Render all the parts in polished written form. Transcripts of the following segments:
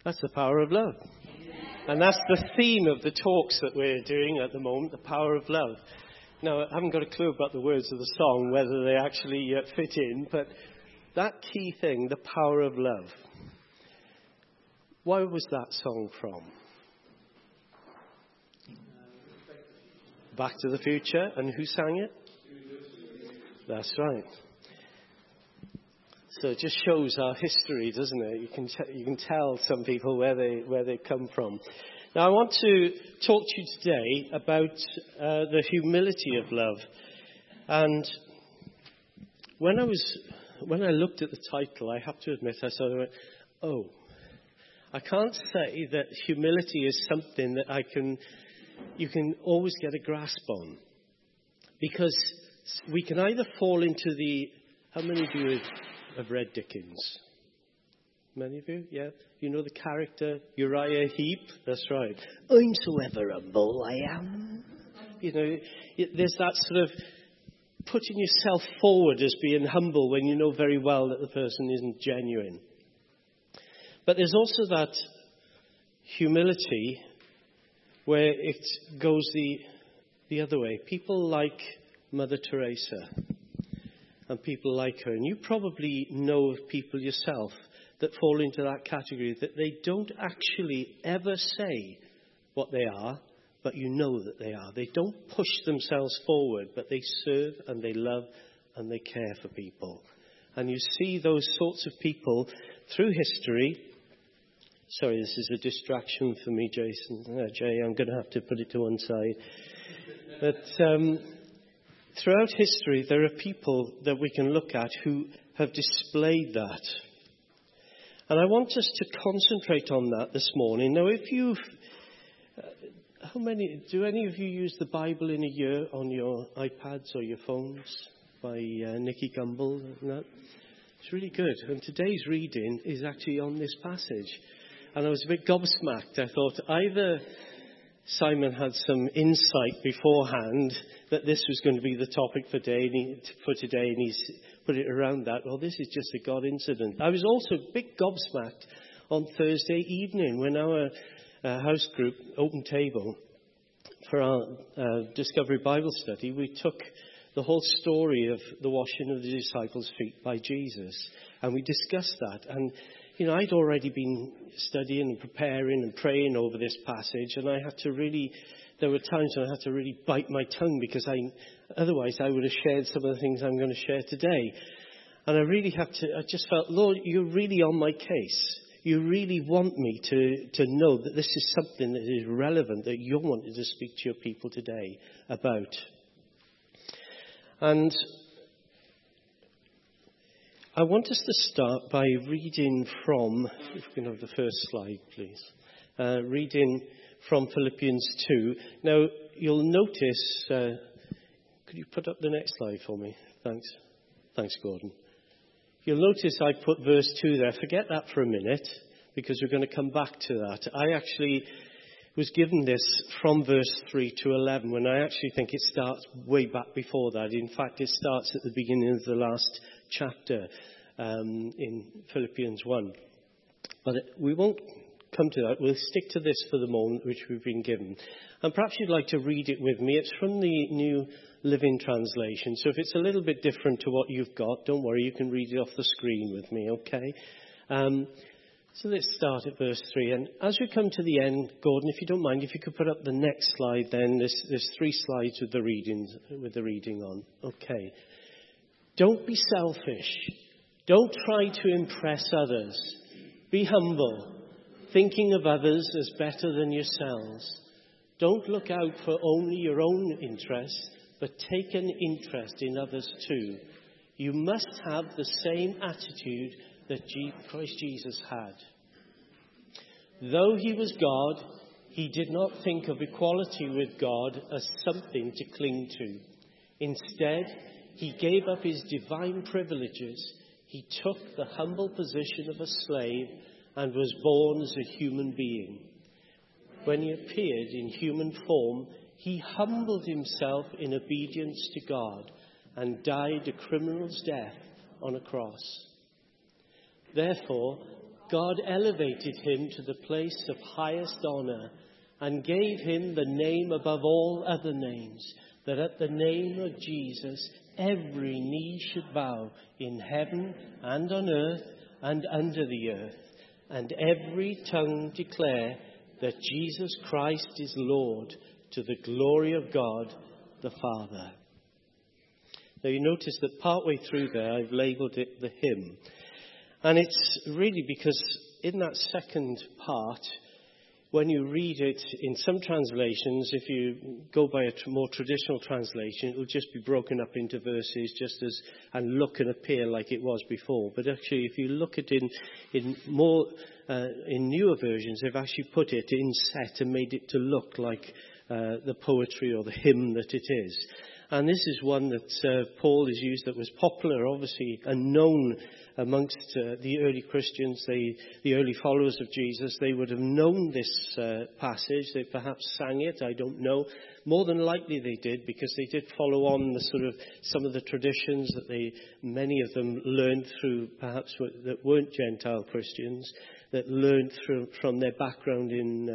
That's the power of love. And that's the theme of the talks that we're doing at the moment, the power of love. Now, I haven't got a clue about the words of the song, whether they actually fit in, but that key thing, the power of love. Where was that song from? Back to the Future. And who sang it? That's right. So it just shows our history, doesn't it? You can tell some people where they come from. Now, I want to talk to you today about the humility of love. And when I looked at the title, I have to admit, I sort of went, oh, I can't say that humility is something that you can always get a grasp on. Because we can either fall into how many of you have read Dickens? Many of you? Yeah? You know the character Uriah Heep? That's right. I'm so ever humble, I am. You know, there's that sort of putting yourself forward as being humble when you know very well that the person isn't genuine. But there's also that humility where it goes the other way. People like Mother Teresa and people like her. And you probably know of people yourself that fall into that category, that they don't actually ever say what they are, but you know that they are. They don't push themselves forward, but they serve and they love and they care for people. And you see those sorts of people through history. Sorry, this is a distraction for me, Jason. Jay, I'm going to have to put it to one side. But throughout history, there are people that we can look at who have displayed that. And I want us to concentrate on that this morning. Now, do any of you use the Bible in a year on your iPads or your phones by Nicky Gumbel? It's really good. And today's reading is actually on this passage. And I was a bit gobsmacked. I thought either Simon had some insight beforehand that this was going to be the topic for today, and he's put it around that. Well, this is just a God incident. I was also a bit gobsmacked on Thursday evening when our house group, Open Table, for our Discovery Bible study, we took the whole story of the washing of the disciples' feet by Jesus. And we discussed that. And, you know, I'd already been studying and preparing and praying over this passage. And there were times when I had to really bite my tongue because otherwise I would have shared some of the things I'm going to share today. And I just felt, Lord, you're really on my case. You really want me to know that this is something that is relevant, that you're wanting to speak to your people today about. And I want us to start by reading from, if we can have the first slide, please. Reading from Philippians 2. Now, you'll notice, could you put up the next slide for me? Thanks. Thanks, Gordon. You'll notice I put verse 2 there. Forget that for a minute, because we're going to come back to that. I actually was given this from verse 3 to 11, when I actually think it starts way back before that. In fact, it starts at the beginning of the last chapter in Philippians 1. But we won't come to that. We'll stick to this for the moment, which we've been given. And perhaps you'd like to read it with me. It's from the New Living Translation. So if it's a little bit different to what you've got, don't worry, you can read it off the screen with me, okay? So let's start at verse 3. And as we come to the end, Gordon, if you don't mind, if you could put up the next slide, then there's 3 slides with the reading on. Okay. Don't be selfish. Don't try to impress others. Be humble, thinking of others as better than yourselves. Don't look out for only your own interests, but take an interest in others too. You must have the same attitude that Christ Jesus had. Though he was God, he did not think of equality with God as something to cling to. Instead, he gave up his divine privileges. He took the humble position of a slave and was born as a human being. When he appeared in human form, he humbled himself in obedience to God and died a criminal's death on a cross. Therefore, God elevated him to the place of highest honor and gave him the name above all other names, that at the name of Jesus every knee should bow in heaven and on earth and under the earth, and every tongue declare that Jesus Christ is Lord, to the glory of God the Father. Now you notice that partway through there I've labelled it the hymn. And it's really because in that second part, when you read it in some translations, if you go by a more traditional translation, it will just be broken up into verses just as and look and appear like it was before. But actually, if you look at it in newer versions, they've actually put it in set and made it to look like the poetry or the hymn that it is. And this is one that Paul has used that was popular, obviously, and known amongst the early Christians, the early followers of Jesus. They would have known this passage. They perhaps sang it, I don't know. More than likely they did, because they did follow on the sort of some of the traditions that many of them learned through, perhaps that weren't Gentile Christians, that learned from their background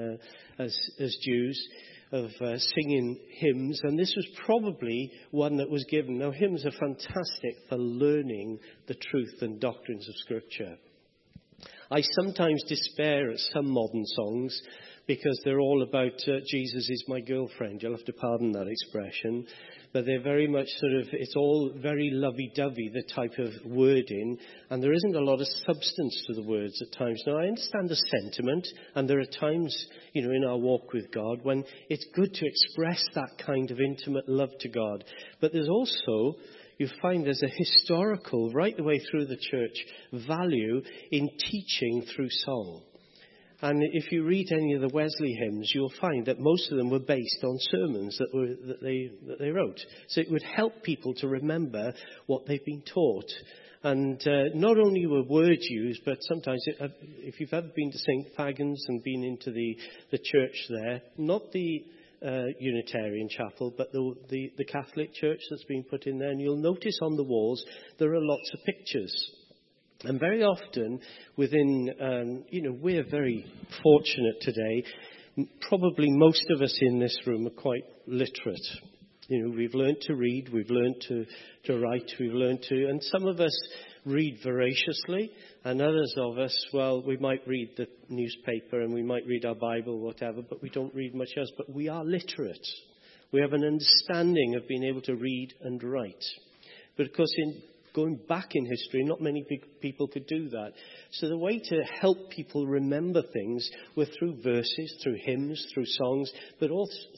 as Jews, of singing hymns, and this was probably one that was given. Now, hymns are fantastic for learning the truth and doctrines of Scripture. I sometimes despair at some modern songs because they're all about Jesus is my girlfriend. You'll have to pardon that expression. But they're very much it's all very lovey-dovey, the type of wording, and there isn't a lot of substance to the words at times. Now, I understand the sentiment, and there are times, in our walk with God when it's good to express that kind of intimate love to God. But there's also, you find there's a historical, right the way through the church, value in teaching through song. And if you read any of the Wesley hymns, you'll find that most of them were based on sermons that they wrote. So it would help people to remember what they've been taught. And not only were words used, but sometimes, if you've ever been to St. Fagans and been into the church there, not the Unitarian chapel, but the Catholic church that's been put in there, and you'll notice on the walls there are lots of pictures. And very often within, we're very fortunate today. Probably most of us in this room are quite literate. We've learned to read, we've learned to write, we've learned to, and some of us read voraciously, and others of us, well, we might read the newspaper and we might read our Bible, whatever, but we don't read much else. But we are literate. We have an understanding of being able to read and write. But of course, going back in history, not many people could do that. So the way to help people remember things were through verses, through hymns, through songs, but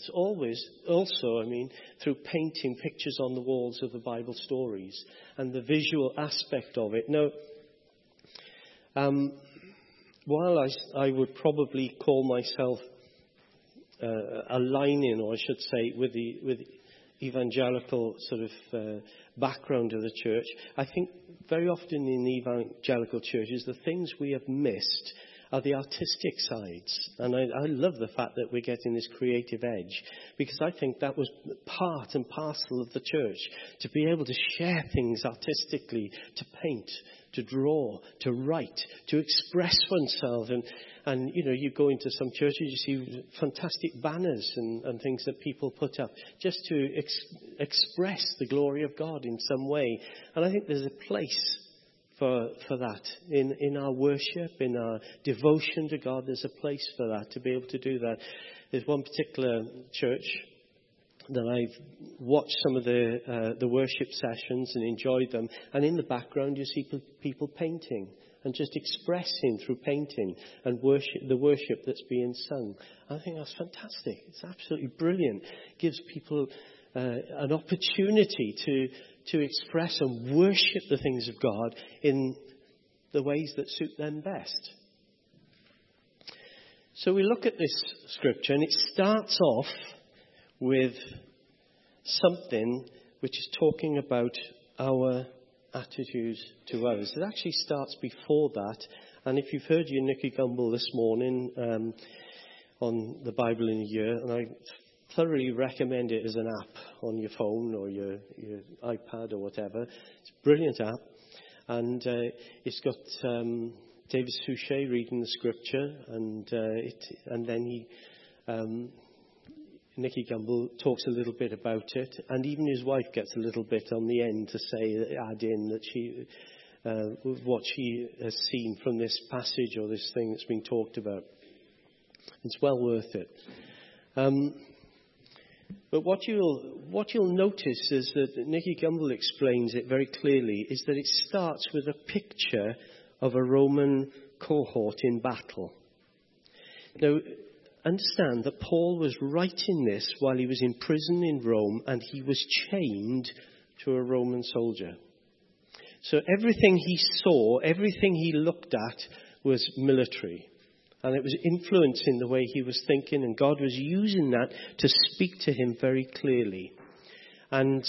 also, through painting pictures on the walls of the Bible stories and the visual aspect of it. Now, while I would probably call myself aligning, or I should say, with the evangelical sort of background of the church, I think very often in evangelical churches, the things we have missed are the artistic sides. And I love the fact that we're getting this creative edge, because I think that was part and parcel of the church, to be able to share things artistically, to paint, to draw, to write, to express oneself. And you go into some churches, you see fantastic banners and things that people put up just to express the glory of God in some way. And I think there's a place for that in our worship, in our devotion to God. There's a place for that, to be able to do that. There's one particular church that I've watched some of the worship sessions and enjoyed them, and in the background you see people painting and just expressing through painting and the worship that's being sung. I think that's fantastic. It's absolutely brilliant. It gives people an opportunity to express and worship the things of God in the ways that suit them best. So we look at this scripture, and it starts off with something which is talking about our attitude to others. It actually starts before that. And if you've heard your Nicky Gumbel this morning on the Bible in a Year, and I thoroughly recommend it as an app on your phone or your iPad or whatever. It's a brilliant app, and it's got David Suchet reading the scripture, and then Nicky Gumbel talks a little bit about it, and even his wife gets a little bit on the end to add in that she what she has seen from this passage or this thing that's been talked about. It's well worth it. But what you'll notice is that Nicky Gumbel explains it very clearly, is that it starts with a picture of a Roman cohort in battle. Now, understand that Paul was writing this while he was in prison in Rome, and he was chained to a Roman soldier. So everything he saw, everything he looked at was military. And it was influencing the way he was thinking, and God was using that to speak to him very clearly. And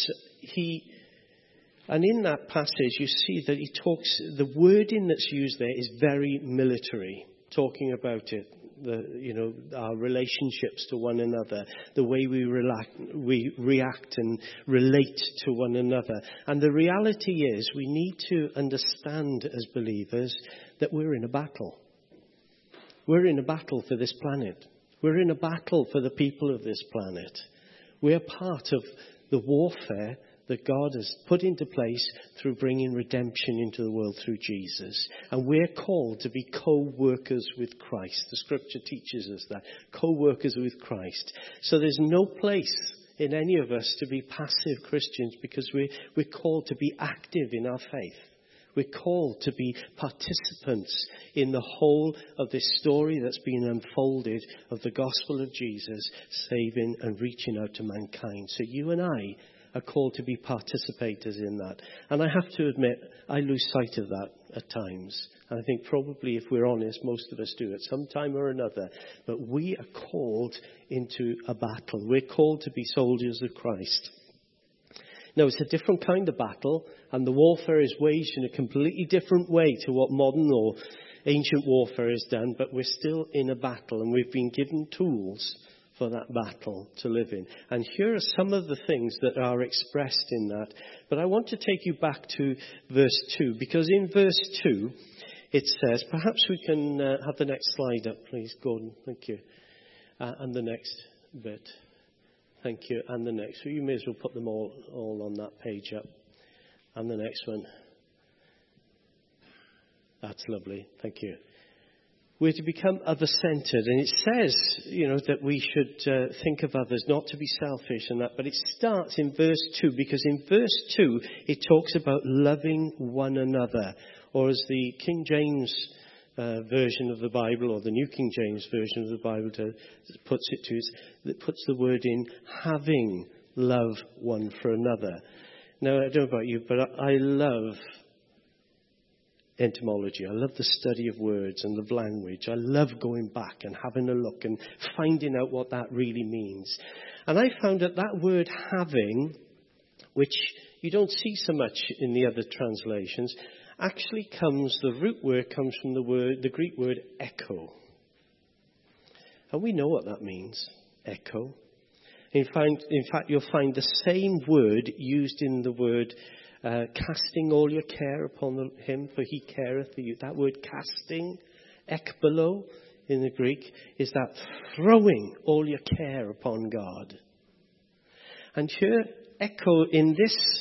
in that passage, you see that the wording that's used there is very military, talking about it, our relationships to one another, the way we react and relate to one another. And the reality is, we need to understand as believers that we're in a battle. We're in a battle for this planet. We're in a battle for the people of this planet. We're part of the warfare that God has put into place through bringing redemption into the world through Jesus. And we're called to be co-workers with Christ. The scripture teaches us that. Co-workers with Christ. So there's no place in any of us to be passive Christians, because we're called to be active in our faith. We're called to be participants in the whole of this story that's been unfolded of the gospel of Jesus saving and reaching out to mankind. So you and I are called to be participators in that. And I have to admit, I lose sight of that at times. And I think probably, if we're honest, most of us do at some time or another. But we are called into a battle. We're called to be soldiers of Christ. Now, it's a different kind of battle, and the warfare is waged in a completely different way to what modern or ancient warfare is done, but we're still in a battle, and we've been given tools for that battle to live in. And here are some of the things that are expressed in that. But I want to take you back to verse 2, because in verse 2, it says, perhaps we can have the next slide up, please, Gordon. Thank you. And the next bit. Thank you. And the next. So you may as well put them all on that page up. And the next one. That's lovely. Thank you. We're to become other-centered. And it says, that we should think of others, not to be selfish and that. But it starts in verse 2, because in verse 2, it talks about loving one another. Or as the King James version of the Bible, or the New King James version of the Bible puts the word in, having love one for another. Now, I don't know about you, but I love etymology. I love the study of words and of language. I love going back and having a look and finding out what that really means. And I found that word having, which you don't see so much in the other translations, actually the root word comes from the Greek word echo. And we know what that means, echo. In fact, you'll find the same word used in the word casting all your care upon him, for he careth for you. That word casting, ekbalo in the Greek, is that throwing all your care upon God. And here, echo in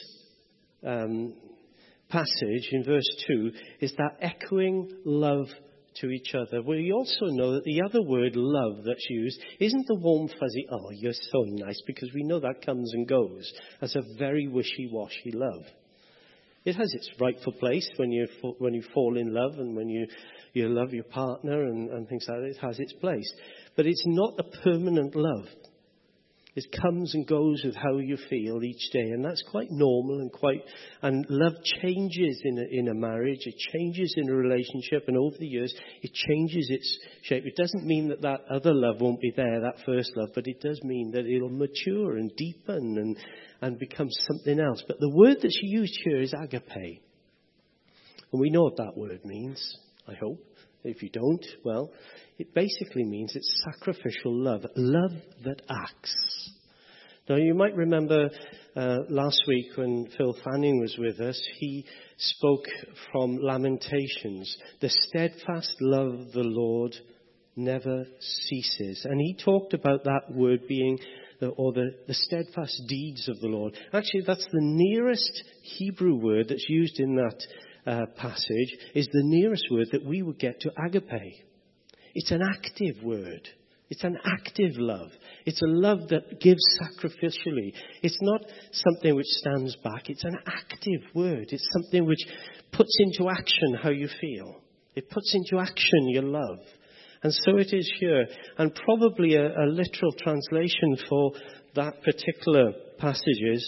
this passage in verse 2 is that echoing love to each other. We also know that the other word love that's used isn't the warm fuzzy, oh, you're so nice, because we know that comes and goes as a very wishy-washy love. It has its rightful place when you fall in love and when you love your partner and things like that. It has its place. But it's not a permanent love. It comes and goes with how you feel each day, and that's quite normal and love changes in a marriage. It changes in a relationship, and over the years it changes its shape. It doesn't mean that other love won't be there, that first love, but it does mean that it'll mature and deepen and become something else. But the word that's used here is agape, and we know what that word means, I hope. If you don't, well, it basically means it's sacrificial love that acts. Now, you might remember last week when Phil Fanning was with us, he spoke from Lamentations. The steadfast love of the Lord never ceases. And he talked about that word being, the steadfast deeds of the Lord. Actually, that's the nearest Hebrew word that's used in that passage, is the nearest word that we would get to agape. It's an active word. It's an active love. It's a love that gives sacrificially. It's not something which stands back. It's an active word. It's something which puts into action how you feel. It puts into action your love. And so it is here. And probably a literal translation for that particular passage is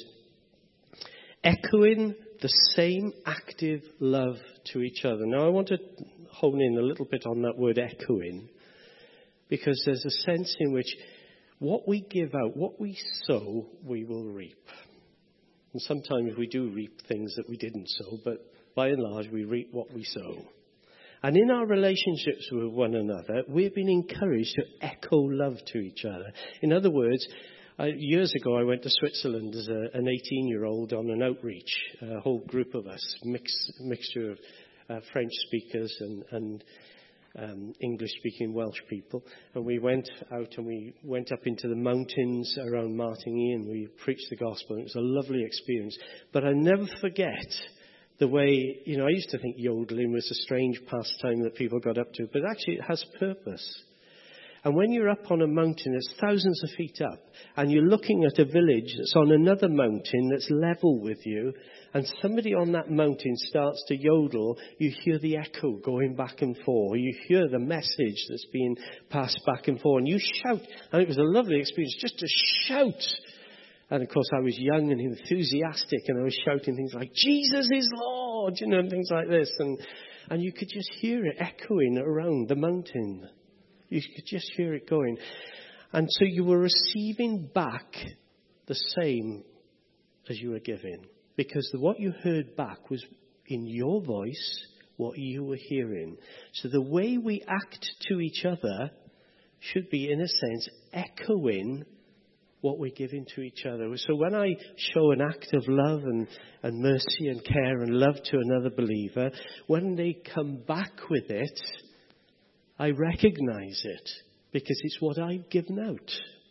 echoing the same active love to each other. Now I want to hone in a little bit on that word echoing, because there's a sense in which what we give out, what we sow, we will reap. And sometimes we do reap things that we didn't sow, but by and large we reap what we sow. And in our relationships with one another, we've been encouraged to echo love to each other. In other words, years ago I went to Switzerland as an 18-year-old on an outreach, a whole group of us, mixture of French speakers and English-speaking Welsh people. And we went out and we went up into the mountains around Martigny and we preached the gospel. It was a lovely experience. But I never forget the way, I used to think yodeling was a strange pastime that people got up to, but actually it has purpose. And when you're up on a mountain that's thousands of feet up, and you're looking at a village that's on another mountain that's level with you, and somebody on that mountain starts to yodel, you hear the echo going back and forth. You hear the message that's being passed back and forth, and you shout. And it was a lovely experience just to shout. And of course I was young and enthusiastic, and I was shouting things like, Jesus is Lord, and things like this. And you could just hear it echoing around the mountain. You could just hear it going. And so you were receiving back the same as you were giving. Because what you heard back was in your voice what you were hearing. So the way we act to each other should be, in a sense, echoing what we're giving to each other. So when I show an act of love and mercy and care and love to another believer, when they come back with it, I recognize it because it's what I've given out.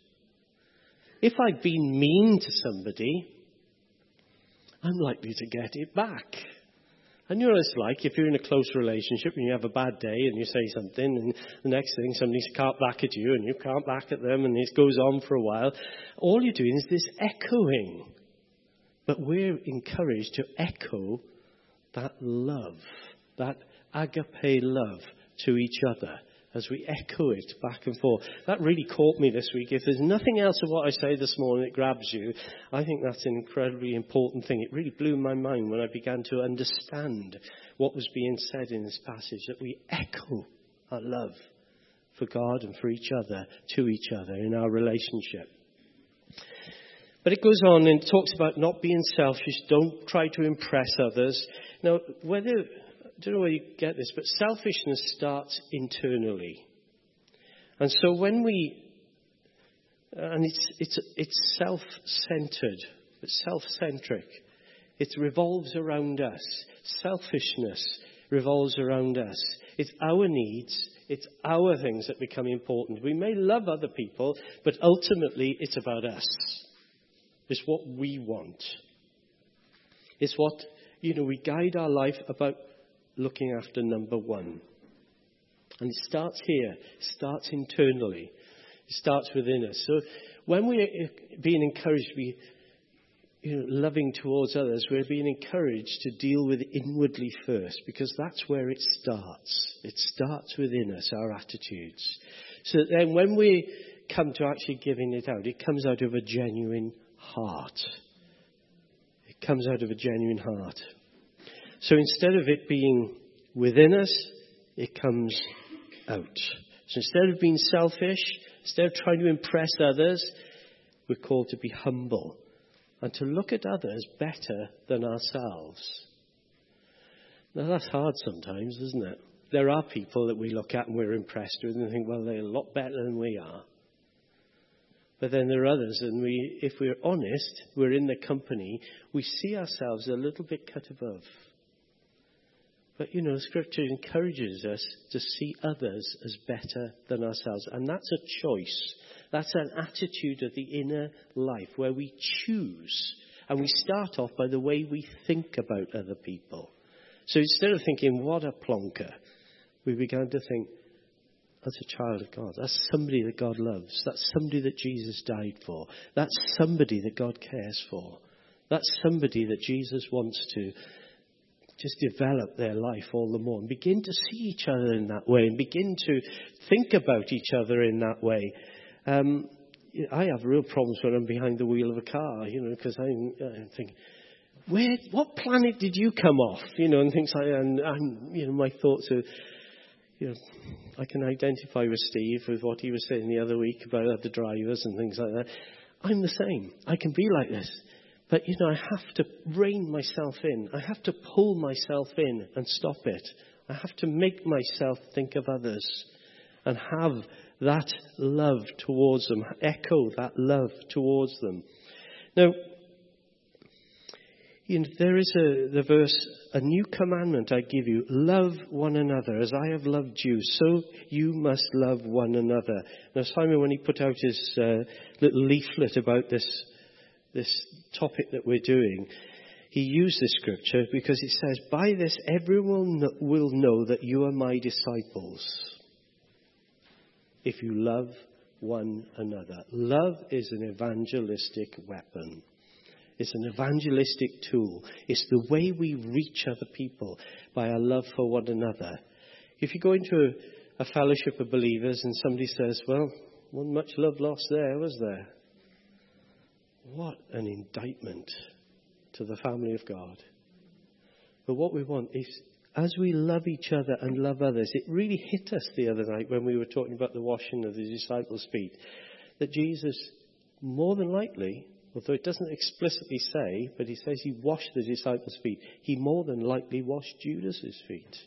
If I've been mean to somebody, I'm likely to get it back. And you know what it's like if you're in a close relationship and you have a bad day and you say something and the next thing somebody's carp back at you and you carp back at them and it goes on for a while. All you're doing is this echoing. But we're encouraged to echo that love, that agape love to each other as we echo it back and forth. That really caught me this week. If there's nothing else of what I say this morning that grabs you, I think that's an incredibly important thing. It really blew my mind when I began to understand what was being said in this passage, that we echo our love for God and for each other, to each other in our relationship. But it goes on and talks about not being selfish. Don't try to impress others. Now, I don't know where you get this, but selfishness starts internally. And so when it's self-centered, it's self-centric. It revolves around us. Selfishness revolves around us. It's our needs, it's our things that become important. We may love other people, but ultimately it's about us. It's what we want. It's what, we guide our life about looking after number one. And it starts here. It starts internally. It starts within us. So when we're being encouraged to be loving towards others, we're being encouraged to deal with it inwardly first, because that's where it starts. It starts within us, our attitudes. So then when we come to actually giving it out, it comes out of a genuine heart. It comes out of a genuine heart. So instead of it being within us, it comes out. So instead of being selfish, instead of trying to impress others, we're called to be humble and to look at others better than ourselves. Now that's hard sometimes, isn't it? There are people that we look at and we're impressed with and think, well, they're a lot better than we are. But then there are others, and if we're honest, we're in the company, we see ourselves a little bit cut above. But, Scripture encourages us to see others as better than ourselves. And that's a choice. That's an attitude of the inner life where we choose. And we start off by the way we think about other people. So instead of thinking, what a plonker, we began to think, that's a child of God. That's somebody that God loves. That's somebody that Jesus died for. That's somebody that God cares for. That's somebody that Jesus wants to just develop their life all the more and begin to see each other in that way and begin to think about each other in that way. I have real problems when I'm behind the wheel of a car, because I'm thinking, what planet did you come off? And things like that. And my thoughts are, I can identify with Steve with what he was saying the other week about other drivers and things like that. I'm the same. I can be like this. But, I have to rein myself in. I have to pull myself in and stop it. I have to make myself think of others and have that love towards them, echo that love towards them. Now, there is the verse, a new commandment I give you, love one another. As I have loved you, so you must love one another. Now, Simon, when he put out his little leaflet about this topic that we're doing, he used this scripture because it says, by this everyone will know that you are my disciples if you love one another. Love is an evangelistic weapon. It's an evangelistic tool. It's the way we reach other people by our love for one another. If you go into a fellowship of believers and somebody says, well, wasn't much love lost there, was there? What an indictment to the family of God. But what we want is, as we love each other and love others, it really hit us the other night when we were talking about the washing of the disciples' feet, that Jesus, more than likely, although it doesn't explicitly say, but he says he washed the disciples' feet, he more than likely washed Judas's feet.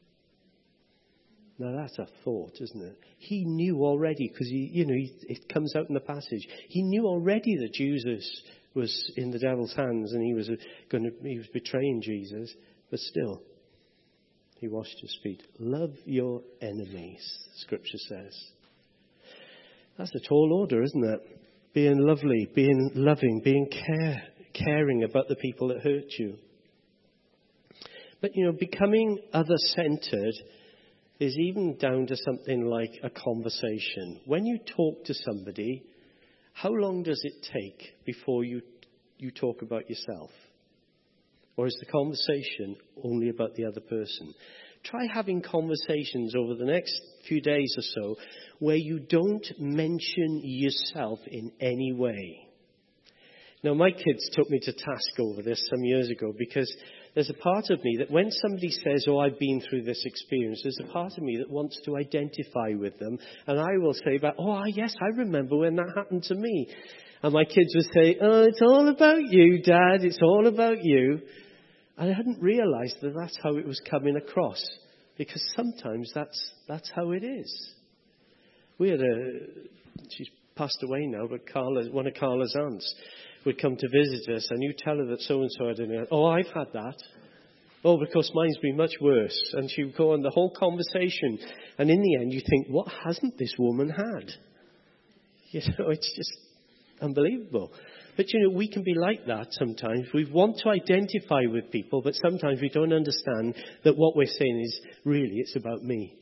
Now that's a thought, isn't it? He knew already, because it comes out in the passage. He knew already that Jesus was in the devil's hands and he was betraying Jesus, but still, he washed his feet. Love your enemies, Scripture says. That's a tall order, isn't it? Being lovely, being loving, being caring about the people that hurt you. But, becoming other-centered is even down to something like a conversation. When you talk to somebody, how long does it take before you talk about yourself? Or is the conversation only about the other person? Try having conversations over the next few days or so where you don't mention yourself in any way. Now, my kids took me to task over this some years ago because there's a part of me that when somebody says, oh, I've been through this experience, there's a part of me that wants to identify with them. And I will say back, oh, yes, I remember when that happened to me. And my kids would say, oh, it's all about you, Dad. It's all about you. And I hadn't realized that that's how it was coming across. Because sometimes that's how it is. We had she's passed away now, but one of Carla's aunts would come to visit us, and you tell her that so-and-so had an, oh, I've had that. Oh, because mine's been much worse. And she would go on the whole conversation. And in the end, you think, what hasn't this woman had? It's just unbelievable. But, we can be like that sometimes. We want to identify with people, but sometimes we don't understand that what we're saying is, really, it's about me.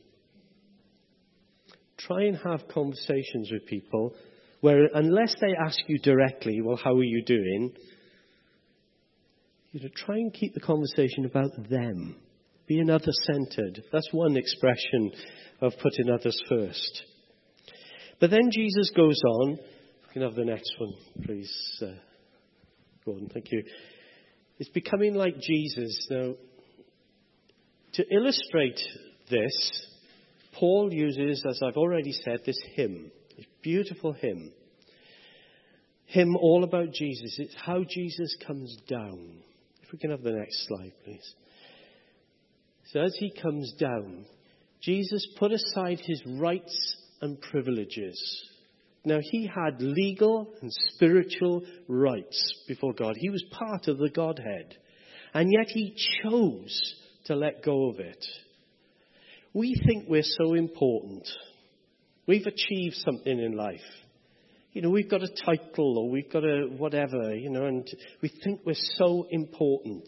Try and have conversations with people where, unless they ask you directly, well, how are you doing? Try and keep the conversation about them. Being other-centered. That's one expression of putting others first. But then Jesus goes on. You can have the next one, please, Gordon. Thank you. It's becoming like Jesus. Now, to illustrate this, Paul uses, as I've already said, this hymn. This beautiful hymn. Hymn all about Jesus. It's how Jesus comes down. If we can have the next slide, please. So as he comes down, Jesus put aside his rights and privileges. Now, he had legal and spiritual rights before God. He was part of the Godhead. And yet he chose to let go of it. We think we're so important. We've achieved something in life. We've got a title or we've got a whatever, and we think we're so important.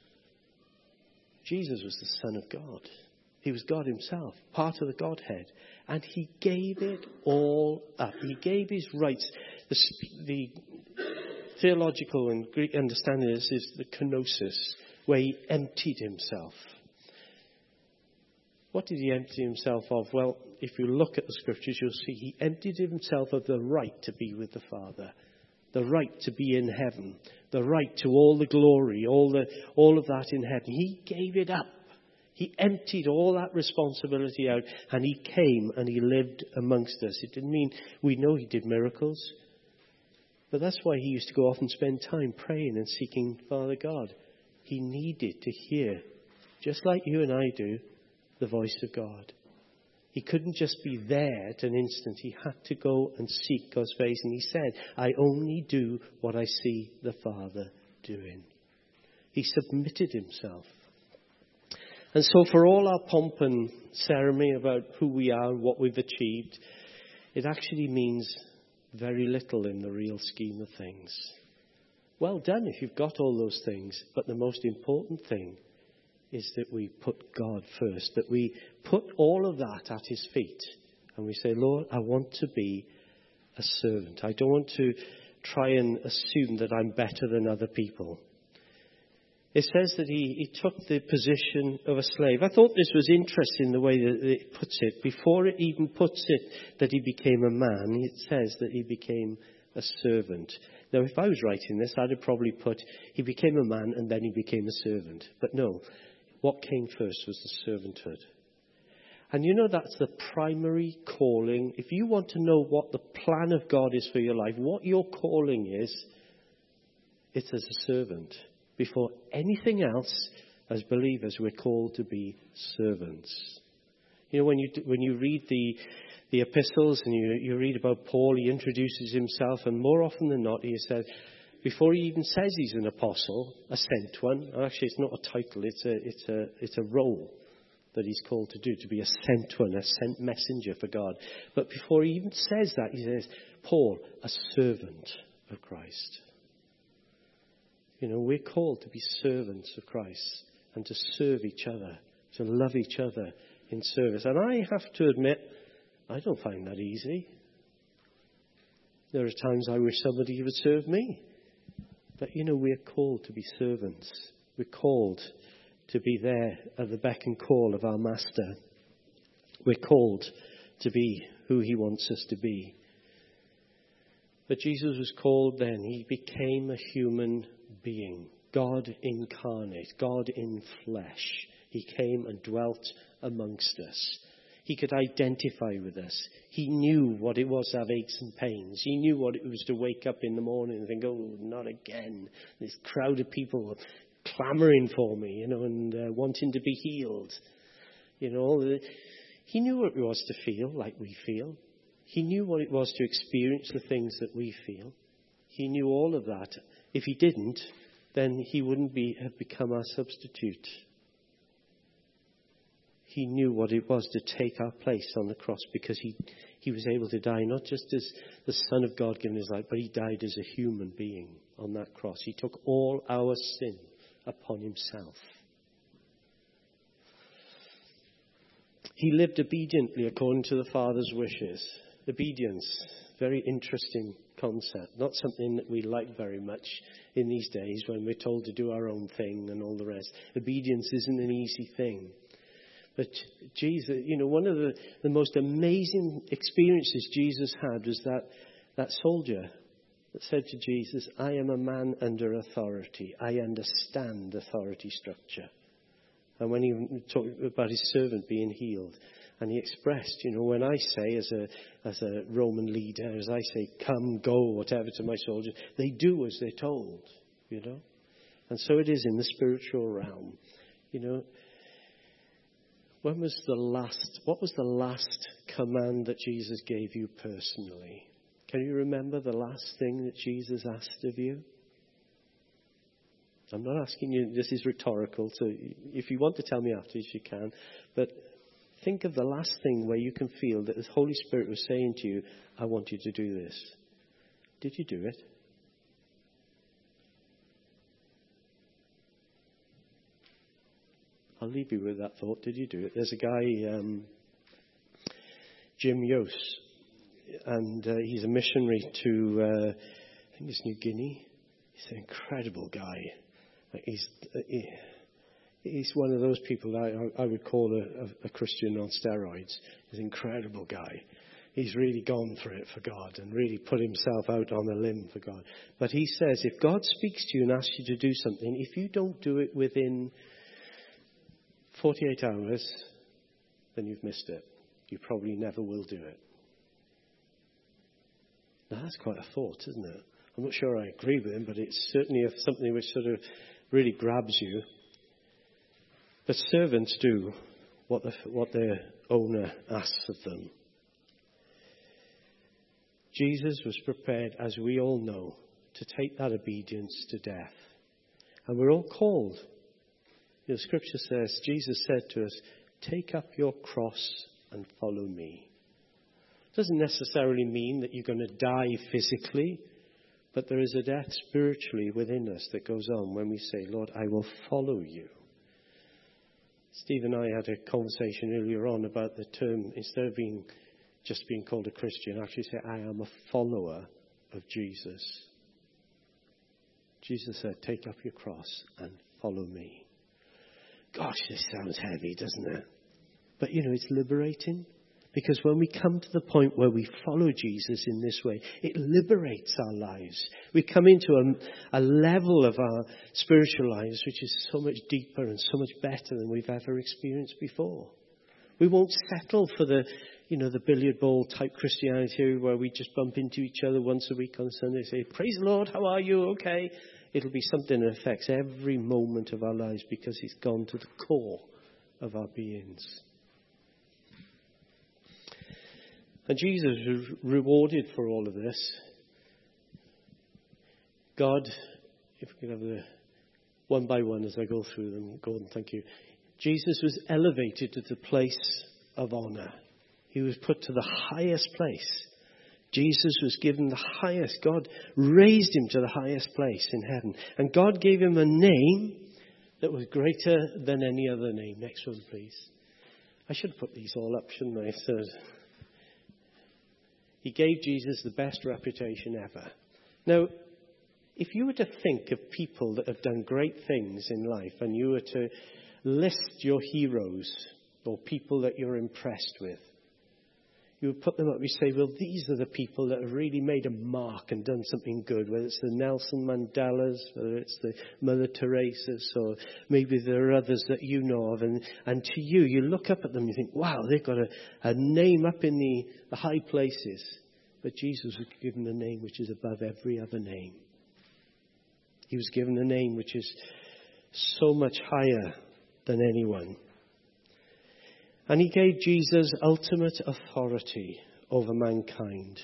Jesus was the Son of God. He was God himself, part of the Godhead. And he gave it all up. He gave his rights. The theological and Greek understanding of this is the kenosis, where he emptied himself. What did he empty himself of? Well, if you look at the scriptures, you'll see he emptied himself of the right to be with the Father, the right to be in heaven, the right to all the glory, all of that in heaven. He gave it up. He emptied all that responsibility out, and he came and he lived amongst us. It didn't mean we know he did miracles, but that's why he used to go off and spend time praying and seeking Father God. He needed to hear, just like you and I do, the voice of God. He couldn't just be there at an instant. He had to go and seek God's face. And he said, I only do what I see the Father doing. He submitted himself. And so for all our pomp and ceremony about who we are and what we've achieved, it actually means very little in the real scheme of things. Well done if you've got all those things. But the most important thing is that we put God first, that we put all of that at his feet. And we say, Lord, I want to be a servant. I don't want to try and assume that I'm better than other people. It says that he took the position of a slave. I thought this was interesting the way that it puts it. Before it even puts it that he became a man, it says that he became a servant. Now, if I was writing this, I'd have probably put he became a man and then he became a servant. But no, what came first was the servanthood. And that's the primary calling. If you want to know what the plan of God is for your life, what your calling is, it's as a servant. Before anything else, as believers, we're called to be servants. When you read the epistles and you read about Paul, he introduces himself, and more often than not, he says, before he even says he's an apostle, a sent one. Actually, it's not a title; it's a role that he's called to do, to be a sent one, a sent messenger for God. But before he even says that, he says, Paul, a servant of Christ. We're called to be servants of Christ and to serve each other, to love each other in service. And I have to admit, I don't find that easy. There are times I wish somebody would serve me. But, we're called to be servants. We're called to be there at the beck and call of our Master. We're called to be who he wants us to be. But Jesus was called then. He became a human being. God incarnate. God in flesh. He came and dwelt amongst us. He could identify with us. He knew what it was to have aches and pains. He knew what it was to wake up in the morning and think, oh, not again. This crowd of people clamoring for me, and wanting to be healed. He knew what it was to feel like we feel. He knew what it was to experience the things that we feel. He knew all of that. If he didn't, then he wouldn't have become our substitute. He knew what it was to take our place on the cross, because he was able to die not just as the Son of God giving his life, but he died as a human being on that cross. He took all our sin upon himself. He lived obediently according to the Father's wishes. Obedience, very interesting concept. Not something that we like very much in these days when we're told to do our own thing and all the rest. Obedience isn't an easy thing. But Jesus, one of the most amazing experiences Jesus had was that soldier that said to Jesus, I am a man under authority. I understand authority structure. And when he talked about his servant being healed, and he expressed, when I say as a Roman leader, as I say, come, go, whatever to my soldiers, they do as they're told, And so it is in the spiritual realm, What was the last command that Jesus gave you personally? Can you remember the last thing that Jesus asked of you? I'm not asking you, this is rhetorical, so if you want to tell me afterwards, you can. But think of the last thing where you can feel that the Holy Spirit was saying to you, I want you to do this. Did you do it? I'll leave you with that thought. Did you do it? There's a guy, Jim Yos, and he's a missionary to, I think it's New Guinea. He's an incredible guy. He's one of those people that I would call a Christian on steroids. He's an incredible guy. He's really gone for it for God and really put himself out on a limb for God. But he says, if God speaks to you and asks you to do something, if you don't do it within 48 hours, then you've missed it. You probably never will do it. Now that's quite a thought, isn't it? I'm not sure I agree with him, but it's certainly something which sort of really grabs you. But servants do what their owner asks of them. Jesus was prepared, as we all know, to take that obedience to death. And we're all called. You know, Scripture says, Jesus said to us, take up your cross and follow me. It doesn't necessarily mean that you're going to die physically, but there is a death spiritually within us that goes on when we say, Lord, I will follow you. Steve and I had a conversation earlier on about the term, instead of just being called a Christian, actually say, I am a follower of Jesus. Jesus said, take up your cross and follow me. Gosh, this sounds heavy, doesn't it? But, you know, it's liberating. Because when we come to the point where we follow Jesus in this way, it liberates our lives. We come into a level of our spiritual lives which is so much deeper and so much better than we've ever experienced before. We won't settle for the billiard ball type Christianity where we just bump into each other once a week on Sunday and say, praise the Lord, how are you? Okay. It'll be something that affects every moment of our lives because it's gone to the core of our beings. And Jesus was rewarded for all of this. God, if we can have the one by one as I go through them. Gordon, thank you. Jesus was elevated to the place of honor. He was put to the highest place. Jesus was given the highest. God raised him to the highest place in heaven. And God gave him a name that was greater than any other name. Next one, please. I should put these all up, shouldn't I? So, he gave Jesus the best reputation ever. Now, if you were to think of people that have done great things in life and you were to list your heroes or people that you're impressed with, you would put them up. You say, well, these are the people that have really made a mark and done something good, whether it's the Nelson Mandelas, whether it's the Mother Teresa's, or maybe there are others that you know of. And to you, you look up at them and you think, wow, they've got a name up in the high places. But Jesus was given a name which is above every other name. He was given a name which is so much higher than anyone. And he gave Jesus ultimate authority over mankind.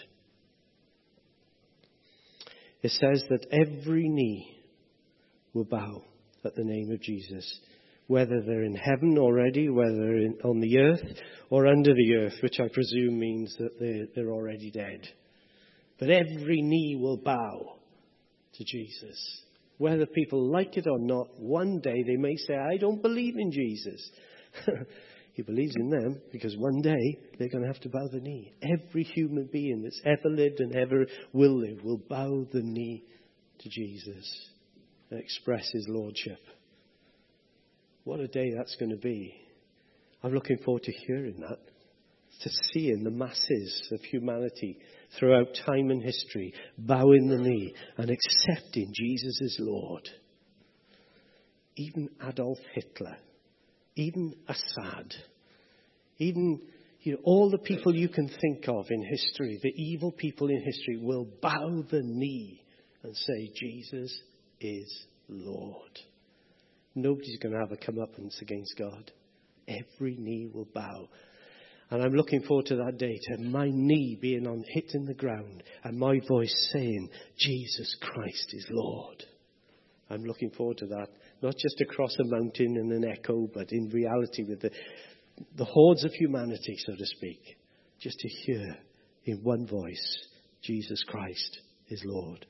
It says that every knee will bow at the name of Jesus, whether they're in heaven already, whether they're on the earth or under the earth, which I presume means that they're already dead. But every knee will bow to Jesus. Whether people like it or not, one day they may say, I don't believe in Jesus. He believes in them because one day they're going to have to bow the knee. Every human being that's ever lived and ever will live will bow the knee to Jesus and express his lordship. What a day that's going to be. I'm looking forward to hearing that, to seeing the masses of humanity throughout time and history bowing the knee and accepting Jesus as Lord. Even Adolf Hitler, even Assad, even all the people you can think of in history, the evil people in history will bow the knee and say, Jesus is Lord. Nobody's going to have a comeuppance against God. Every knee will bow. And I'm looking forward to that day, to my knee being hitting the ground and my voice saying, Jesus Christ is Lord. I'm looking forward to that. Not just across a mountain in an echo, but in reality with the hordes of humanity, so to speak. Just to hear in one voice, Jesus Christ is Lord.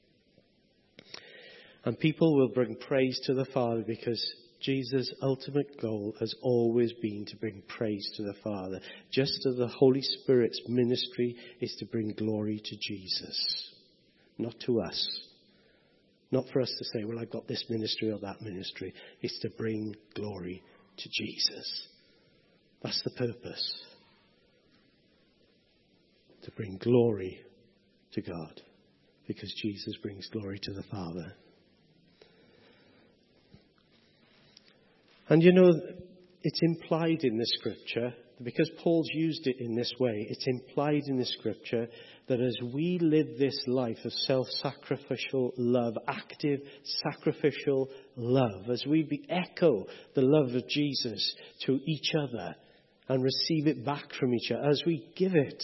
And people will bring praise to the Father because Jesus' ultimate goal has always been to bring praise to the Father. Just as the Holy Spirit's ministry is to bring glory to Jesus, not to us. Not for us to say, well, I've got this ministry or that ministry. It's to bring glory to Jesus. That's the purpose. To bring glory to God. Because Jesus brings glory to the Father. And you know, it's implied in the scripture, because Paul's used it in this way, it's implied in the scripture that as we live this life of self-sacrificial love, active sacrificial love, as we echo the love of Jesus to each other and receive it back from each other, as we give it,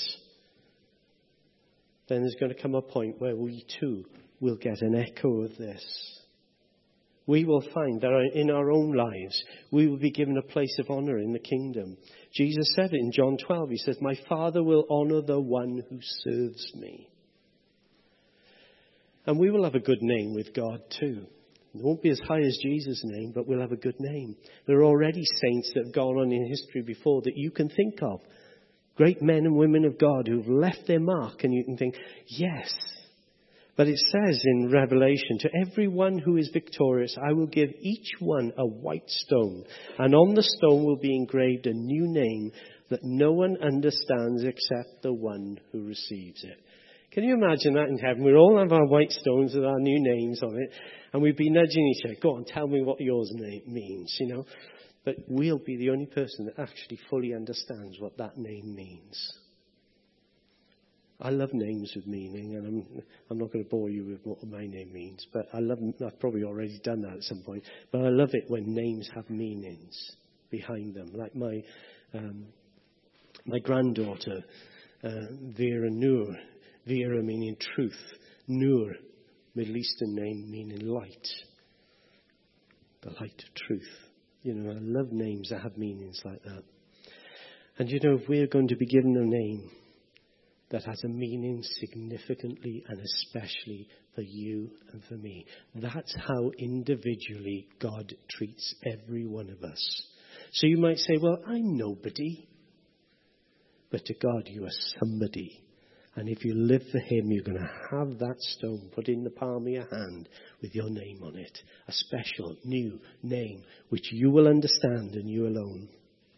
then there's going to come a point where we too will get an echo of this. We will find that in our own lives, we will be given a place of honour in the kingdom. Jesus said it in John 12. He says, my Father will honour the one who serves me. And we will have a good name with God too. It won't be as high as Jesus' name, but we'll have a good name. There are already saints that have gone on in history before that you can think of. Great men and women of God who've left their mark, and you can think, yes. But it says in Revelation, to everyone who is victorious, I will give each one a white stone, and on the stone will be engraved a new name that no one understands except the one who receives it. Can you imagine that in heaven? We'll all have our white stones with our new names on it, and we'd be nudging each other. Go on, tell me what yours name means, you know. But we'll be the only person that actually fully understands what that name means. I love names with meaning, and I'm not going to bore you with what my name means, but I've probably already done that at some point, but I love it when names have meanings behind them. Like my granddaughter, Vera Noor. Vera meaning truth. Noor, Middle Eastern name meaning light. The light of truth. You know, I love names that have meanings like that. And you know, if we're going to be given a name that has a meaning significantly and especially for you and for me, that's how individually God treats every one of us. So you might say, well, I'm nobody. But to God, you are somebody. And if you live for him, you're going to have that stone put in the palm of your hand with your name on it. A special new name which you will understand and you alone.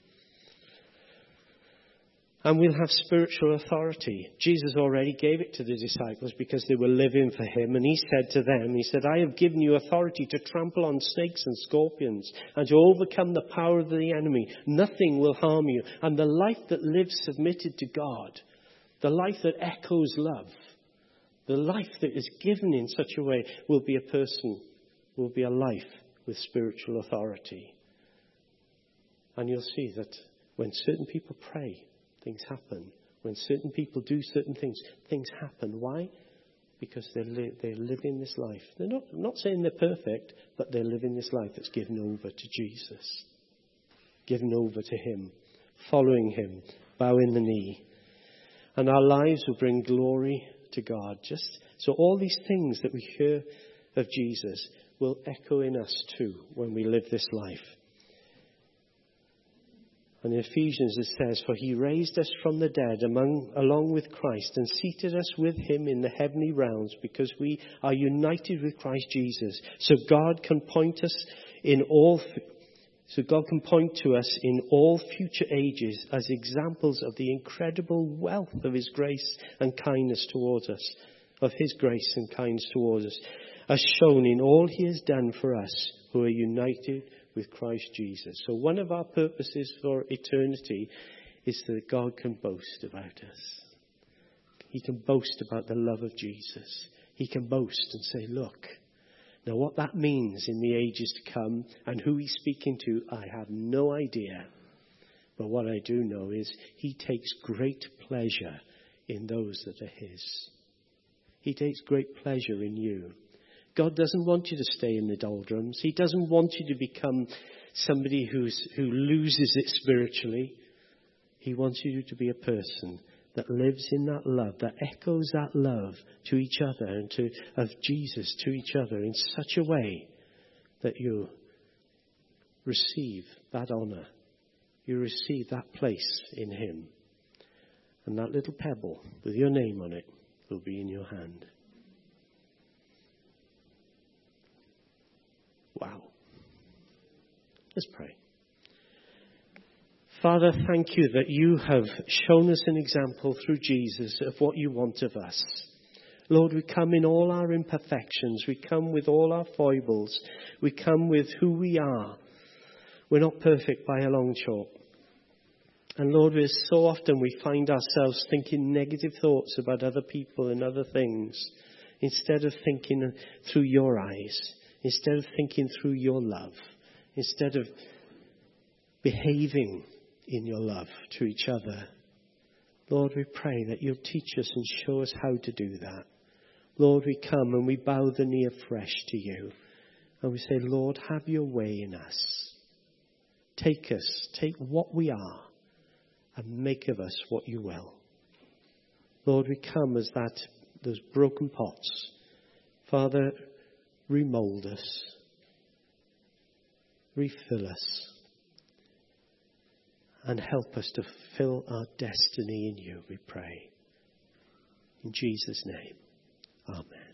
And we'll have spiritual authority. Jesus already gave it to the disciples because they were living for him. And he said to them, he said, I have given you authority to trample on snakes and scorpions and to overcome the power of the enemy. Nothing will harm you. And the life that lives submitted to God, the life that echoes love, the life that is given in such a way will be a life with spiritual authority. And you'll see that when certain people pray, things happen. When certain people do certain things, things happen. Why? Because they're living this life. They're not saying they're perfect, but they're living this life that's given over to Jesus. Given over to him. Following him. Bowing the knee. And our lives will bring glory to God. Just so all these things that we hear of Jesus will echo in us too when we live this life. And in Ephesians it says, for he raised us from the dead along with Christ and seated us with him in the heavenly realms because we are united with Christ Jesus. So God can point to us in all future ages as examples of the incredible wealth of his grace and kindness towards us, as shown in all he has done for us who are united with Christ Jesus. So one of our purposes for eternity is that God can boast about us. He can boast about the love of Jesus. He can boast and say, look. Now what that means in the ages to come and who he's speaking to, I have no idea. But what I do know is he takes great pleasure in those that are his. He takes great pleasure in you. God doesn't want you to stay in the doldrums. He doesn't want you to become somebody who loses it spiritually. He wants you to be a person that lives in that love, that echoes that love to each other and of Jesus to each other in such a way that you receive that honor. You receive that place in him. And that little pebble with your name on it will be in your hand. Wow. Let's pray. Father, thank you that you have shown us an example through Jesus of what you want of us. Lord, we come in all our imperfections. We come with all our foibles. We come with who we are. We're not perfect by a long chalk. And Lord, so often we find ourselves thinking negative thoughts about other people and other things instead of thinking through your eyes, instead of thinking through your love, instead of behaving in your love to each other. Lord, we pray that you'll teach us and show us how to do that. Lord, we come and we bow the knee afresh to you. And we say, Lord, have your way in us. Take what we are and make of us what you will. Lord, we come as those broken pots. Father, remold us. Refill us. And help us to fulfill our destiny in you, we pray. In Jesus' name, amen.